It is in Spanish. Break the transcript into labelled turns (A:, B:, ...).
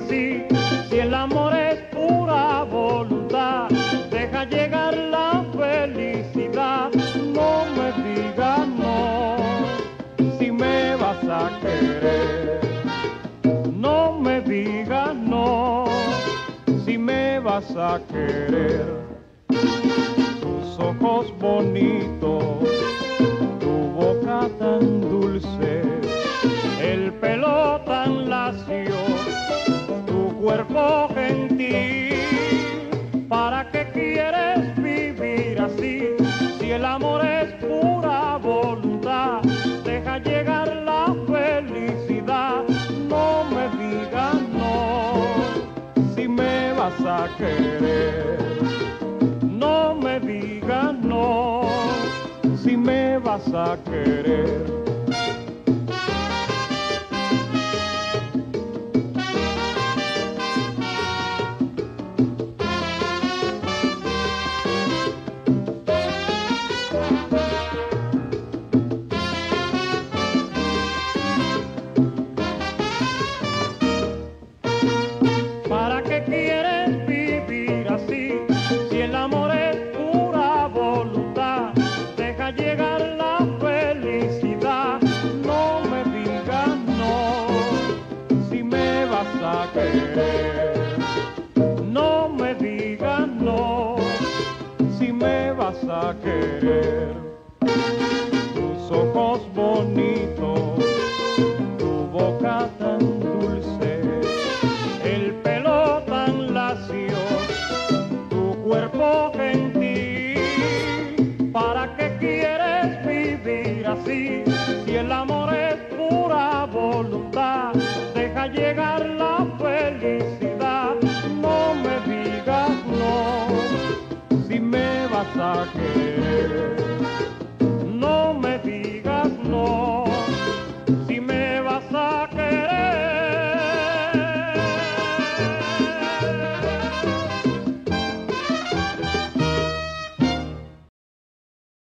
A: así. Si el amor es pura voluntad, deja llegar la felicidad. No me digas no, si me vas a querer. No me digas no, si me vas a querer. Tus ojos bonitos, tu boca tan dulce, el pelo tan lacio, tu cuerpo gentil. ¿Para qué quieres vivir así? Si el amor es pura voluntad, deja llegar la felicidad. No me digas no, si me vas a querer. No me digas no, si me vas a querer. ¿Para qué quieres vivir así? Si el amor es pura voluntad, deja llegar la felicidad. No me digas no, si me vas a querer. No me digas no, si me vas a querer. Tus ojos bonitos, tu boca tan dulce, el pelo tan lacio, tu cuerpo gentil. ¿Para qué quieres vivir así? Si el amor es pura voluntad, deja llegar la felicidad. No me digas no, si me vas a querer.